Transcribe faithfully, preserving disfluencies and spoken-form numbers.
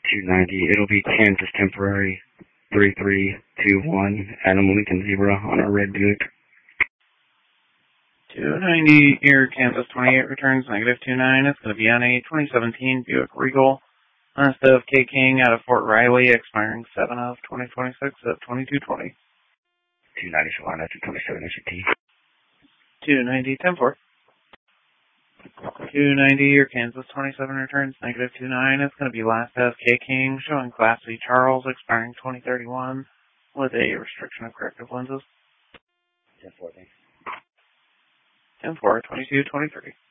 two ninety, it'll be Kansas temporary, three three two one, Adam Lincoln Zebra on a red Buick. two ninety, Air Kansas twenty-eight returns, negative two nine. It's going to be on a twenty seventeen Buick Regal. Last of K King out of Fort Riley, expiring seven of twenty twenty-six at twenty-two twenty. two ninety, Solana, two twenty-seven S U T. two ninety, ten four. two ninety, your Kansas twenty-seven returns, negative two nine. It's going to be last of K King, showing Class C Charles, expiring twenty thirty-one, with a restriction of corrective lenses. ten four, thanks. ten four, twenty-two twenty-three.